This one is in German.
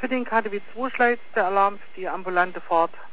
Für den KDW 2 Schleiz der Alarm für die ambulante Fahrt.